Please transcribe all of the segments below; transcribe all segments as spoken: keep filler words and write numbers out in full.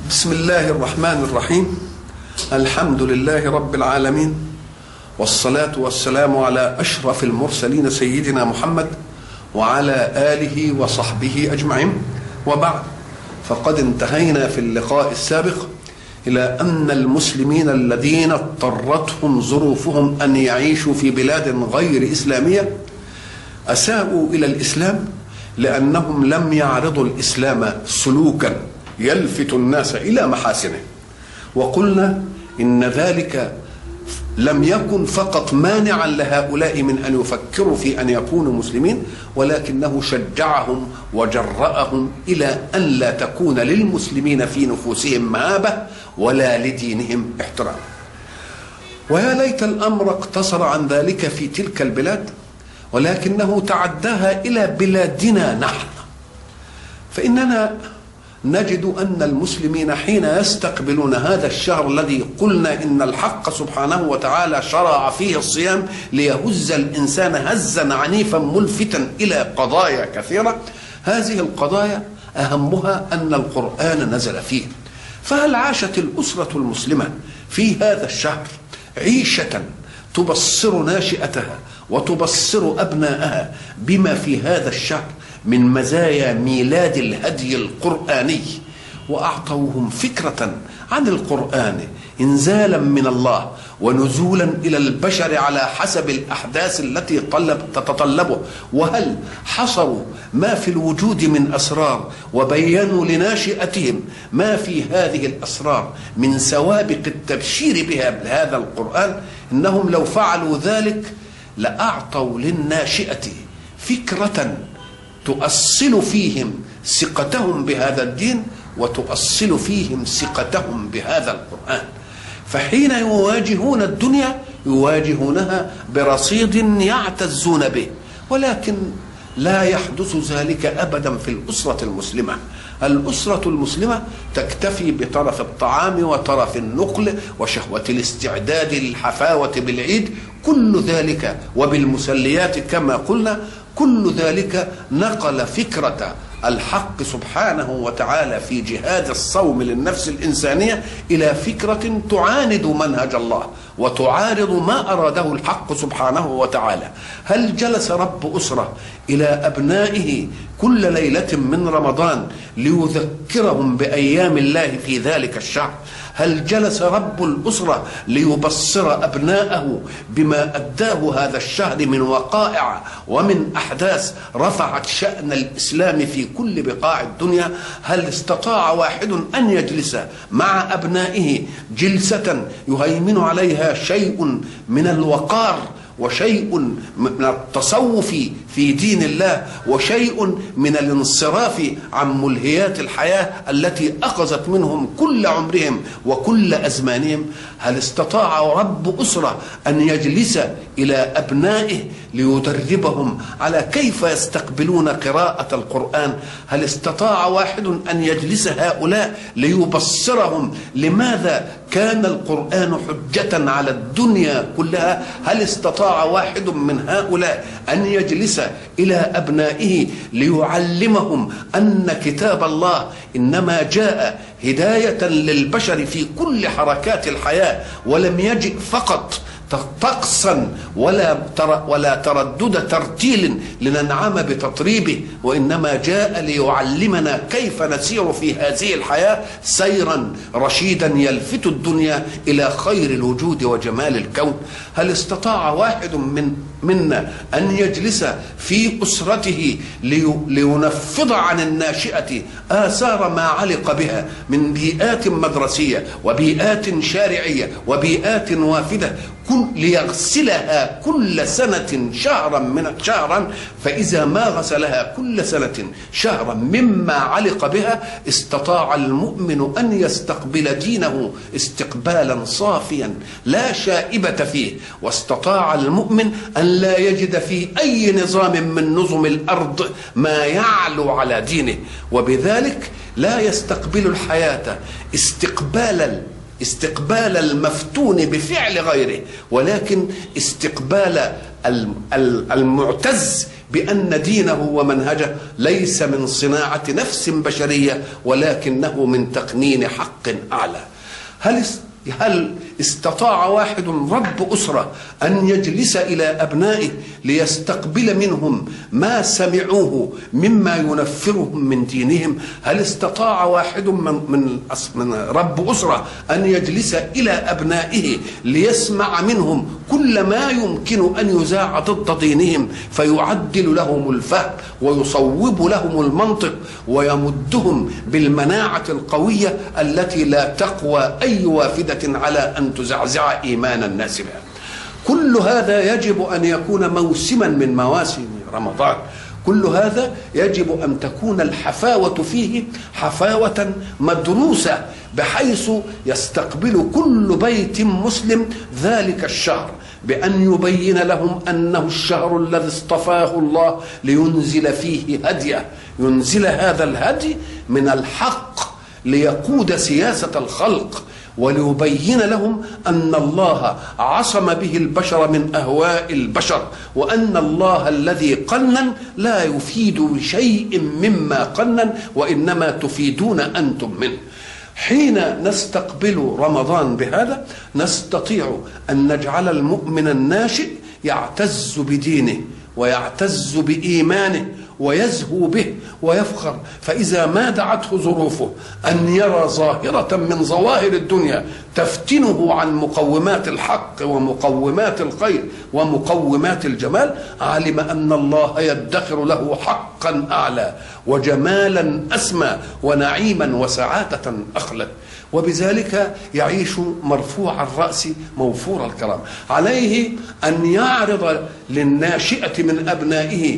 بسم الله الرحمن الرحيم. الحمد لله رب العالمين، والصلاة والسلام على أشرف المرسلين سيدنا محمد وعلى آله وصحبه أجمعين، وبعد، فقد انتهينا في اللقاء السابق إلى أن المسلمين الذين اضطرتهم ظروفهم أن يعيشوا في بلاد غير إسلامية أساءوا إلى الإسلام لأنهم لم يعرضوا الإسلام سلوكا يلفت الناس إلى محاسنه، وقلنا إن ذلك لم يكن فقط مانعا لهؤلاء من أن يفكروا في أن يكونوا مسلمين، ولكنه شجعهم وجرأهم إلى أن لا تكون للمسلمين في نفوسهم مهابة ولا لدينهم احترام. ويا ليت الأمر اقتصر عن ذلك في تلك البلاد، ولكنه تعداها إلى بلادنا نحن، فإننا نجد أن المسلمين حين يستقبلون هذا الشهر الذي قلنا إن الحق سبحانه وتعالى شرع فيه الصيام ليهز الإنسان هزا عنيفا ملفتا إلى قضايا كثيرة، هذه القضايا أهمها أن القرآن نزل فيه. فهل عاشت الأسرة المسلمة في هذا الشهر عيشة تبصر ناشئتها وتبصر أبناءها بما في هذا الشهر من مزايا ميلاد الهدي القرآني، وأعطوهم فكرة عن القرآن إنزالا من الله ونزولا إلى البشر على حسب الأحداث التي طلب تتطلبه؟ وهل حصروا ما في الوجود من أسرار وبينوا لناشئتهم ما في هذه الأسرار من سوابق التبشير بها بهذا القرآن؟ إنهم لو فعلوا ذلك لأعطوا للناشئة فكرة تؤصل فيهم ثقتهم بهذا الدين وتؤصل فيهم ثقتهم بهذا القرآن. فحين يواجهون الدنيا يواجهونها برصيد يعتزون به، ولكن لا يحدث ذلك أبدا في الأسرة المسلمة. الأسرة المسلمة تكتفي بطرف الطعام وطرف النقل وشهوة الاستعداد للحفاوة بالعيد، كل ذلك وبالمسليات كما قلنا، كل ذلك نقل فكرة الحق سبحانه وتعالى في جهاد الصوم للنفس الإنسانية إلى فكرة تعاند منهج الله وتعارض ما أراده الحق سبحانه وتعالى. هل جلس رب أسرة إلى أبنائه كل ليلة من رمضان ليذكرهم بأيام الله في ذلك الشهر؟ هل جلس رب الأسرة ليبصر أبناءه بما أداه هذا الشهر من وقائع ومن أحداث رفعت شأن الإسلام في كل بقاع الدنيا؟ هل استطاع واحد أن يجلس مع أبنائه جلسة يهيمن عليها شيء من الوقار وشيء من التصوف في دين الله وشيء من الانصراف عن ملهيات الحياة التي أخذت منهم كل عمرهم وكل أزمانهم؟ هل استطاع رب أسرة أن يجلس إلى أبنائه ليدربهم على كيف يستقبلون قراءة القرآن؟ هل استطاع واحد أن يجلس هؤلاء ليبصرهم لماذا كان القرآن حجة على الدنيا كلها؟ هل استطاع واحد من هؤلاء أن يجلس إلى أبنائه ليعلمهم أن كتاب الله إنما جاء هداية للبشر في كل حركات الحياة، ولم يجئ فقط طقسا ولا تر ولا تردد ترتيل لننعم بتطريبه، وإنما جاء ليعلمنا كيف نسير في هذه الحياة سيرا رشيدا يلفت الدنيا إلى خير الوجود وجمال الكون؟ هل استطاع واحد من منا أن يجلس في أسرته لينفض عن الناشئة آثار ما علق بها من بيئات مدرسية وبيئات شارعية وبيئات وافدة كل ليغسلها كل سنة شهرا من شهرا؟ فإذا ما غسلها كل سنة شهرا مما علق بها استطاع المؤمن أن يستقبل دينه استقبالا صافيا لا شائبة فيه، واستطاع المؤمن أن لا يجد في أي نظام من نظم الأرض ما يعلو على دينه، وبذلك لا يستقبل الحياة استقبالا استقبال المفتون بفعل غيره، ولكن استقبال المعتز بأن دينه ومنهجه ليس من صناعة نفس بشرية ولكنه من تقنين حق أعلى. هل هل استطاع واحد رب أسرة أن يجلس إلى أبنائه ليستقبل منهم ما سمعوه مما ينفرهم من دينهم؟ هل استطاع واحد من, من, من رب أسرة أن يجلس إلى أبنائه ليسمع منهم كل ما يمكن أن يزاع ضد دينهم فيعدل لهم الفهم ويصوب لهم المنطق ويمدهم بالمناعة القوية التي لا تقوى أي وافدة على أن تزعزع إيمان الناس بها؟ كل هذا يجب أن يكون موسما من مواسم رمضان. كل هذا يجب أن تكون الحفاوة فيه حفاوة مدروسة بحيث يستقبل كل بيت مسلم ذلك الشهر بأن يبين لهم أنه الشهر الذي اصطفاه الله لينزل فيه هديه، ينزل هذا الهدي من الحق ليقود سياسة الخلق، وليبين لهم أن الله عصم به البشر من أهواء البشر، وأن الله الذي قنن لا يفيد شيء مما قنن وإنما تفيدون أنتم منه. حين نستقبل رمضان بهذا نستطيع أن نجعل المؤمن الناشئ يعتز بدينه ويعتز بإيمانه ويزهو به ويفخر، فإذا ما دعته ظروفه أن يرى ظاهرة من ظواهر الدنيا تفتنه عن مقومات الحق ومقومات الخير ومقومات الجمال، علم أن الله يدخر له حقا أعلى وجمالا أسمى ونعيما وسعادة أخلد، وبذلك يعيش مرفوع الرأس موفور الكرام. عليه أن يعرض للناشئة من أبنائه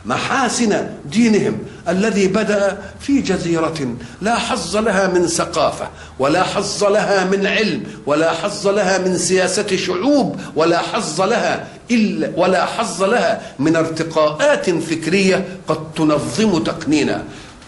محاسن دينهم الذي بدأ في جزيرة لا حظ لها من ثقافة ولا حظ لها من علم ولا حظ لها من سياسة شعوب ولا حظ لها إلا ولا حظ لها من ارتقاءات فكرية قد تنظم تقنينا.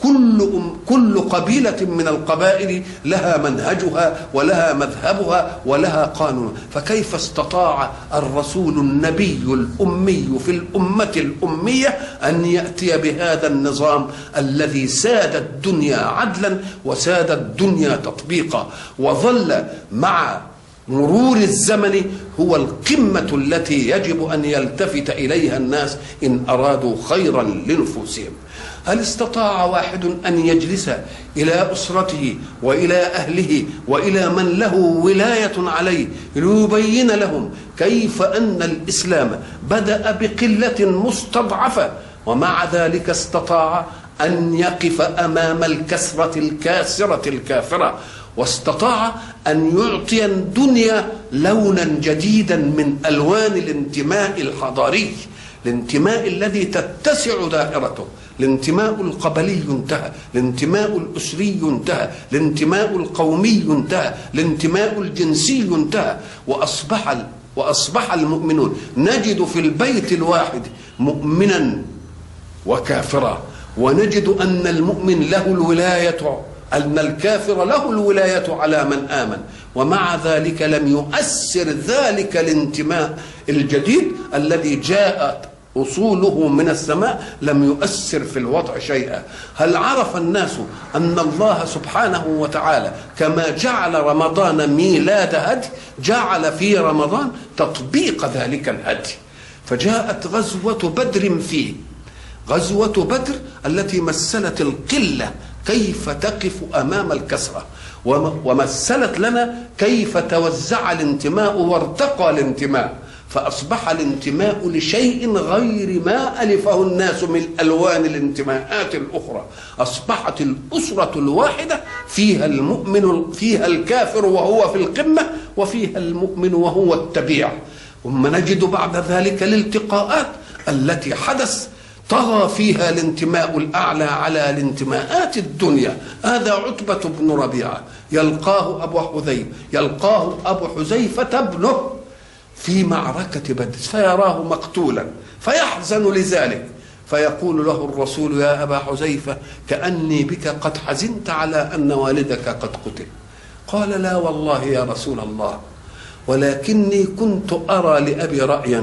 كل كل قبيلة من القبائل لها منهجها ولها مذهبها ولها قانون، فكيف استطاع الرسول النبي الأمي في الأمة الأمية أن يأتي بهذا النظام الذي ساد الدنيا عدلا وساد الدنيا تطبيقا، وظل مع مرور الزمن هو القمة التي يجب أن يلتفت إليها الناس إن أرادوا خيرا لنفوسهم؟ هل استطاع واحد أن يجلس إلى أسرته وإلى أهله وإلى من له ولاية عليه ليبين لهم كيف أن الإسلام بدأ بقلة مستضعفة ومع ذلك استطاع أن يقف أمام الكسرة الكاسرة الكافرة، واستطاع أن يعطي الدنيا لونا جديدا من ألوان الانتماء الحضاري، الانتماء الذي تتسع دائرته؟ الانتماء القبلي انتهى، الانتماء الأسري انتهى، الانتماء القومي انتهى، الانتماء الجنسي انتهى، وأصبح وأصبح المؤمنون نجد في البيت الواحد مؤمنا وكافرا، ونجد أن المؤمن له الولاية، أن الكافر له الولاية على من آمن، ومع ذلك لم يؤثر ذلك الانتماء الجديد الذي جاء أصوله من السماء لم يؤثر في الوضع شيئا. هل عرف الناس أن الله سبحانه وتعالى كما جعل رمضان ميلاد هدي جعل في رمضان تطبيق ذلك الهدي؟ فجاءت غزوة بدر فيه، غزوة بدر التي مثلت القلة كيف تقف أمام الكسرة، ومثلت لنا كيف توزع الانتماء وارتقى الانتماء، فأصبح الانتماء لشيء غير ما ألفه الناس من ألوان الانتماءات الأخرى. أصبحت الأسرة الواحدة فيها المؤمن فيها الكافر وهو في القمة، وفيها المؤمن وهو التبيع. ثم نجد بعد ذلك الالتقاءات التي حدث طغى فيها الانتماء الأعلى على الانتماءات الدنيا. هذا عتبة بن ربيعة يلقاه أبو حذيفة يلقاه أبو حذيفة ابنه في معركة بدر فيراه مقتولا فيحزن لذلك، فيقول له الرسول: يا أبا حذيفة كأني بك قد حزنت على أن والدك قد قتل. قال: لا والله يا رسول الله، ولكني كنت أرى لأبي رأيا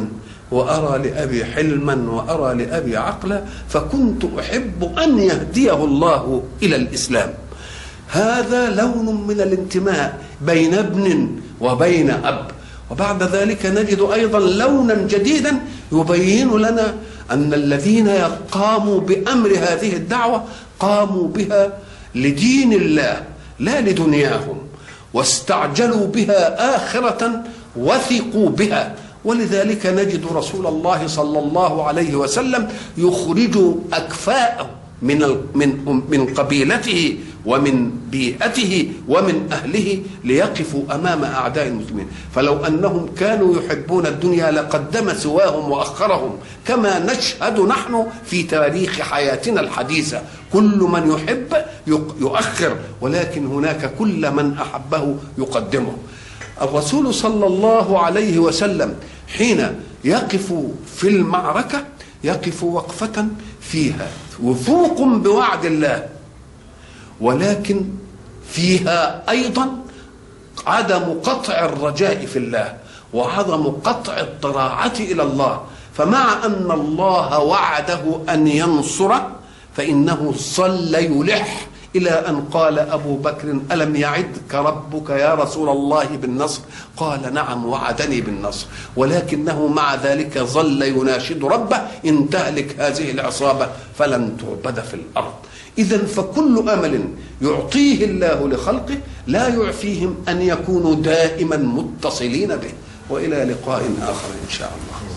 وأرى لأبي حلما وأرى لأبي عقلا، فكنت أحب أن يهديه الله إلى الإسلام. هذا لون من الانتماء بين ابن وبين أب. وبعد ذلك نجد أيضا لونا جديدا يبين لنا أن الذين قاموا بأمر هذه الدعوة قاموا بها لدين الله لا لدنياهم، واستعجلوا بها آخرة وثقوا بها. ولذلك نجد رسول الله صلى الله عليه وسلم يخرج أكفاءه من من من قبيلته ومن بيئته ومن أهله ليقفوا أمام أعداء المسلمين. فلو أنهم كانوا يحبون الدنيا لقدم سواهم وأخرهم، كما نشهد نحن في تاريخ حياتنا الحديثة، كل من يحب يؤخر، ولكن هناك كل من أحبه يقدمه. الرسول صلى الله عليه وسلم حين يقف في المعركة يقف وقفة فيها وفوق بوعد الله، ولكن فيها أيضا عدم قطع الرجاء في الله وعدم قطع الضراعة إلى الله. فمع أن الله وعده أن ينصره فإنه صلى يلح إلى أن قال أبو بكر: ألم يعدك ربك يا رسول الله بالنصر؟ قال: نعم وعدني بالنصر، ولكنه مع ذلك ظل يناشد ربه: إن تهلك هذه العصابة فلن تعبد في الأرض. إذن فكل أمل يعطيه الله لخلقه لا يعفيهم أن يكونوا دائما متصلين به. وإلى لقاء آخر إن شاء الله.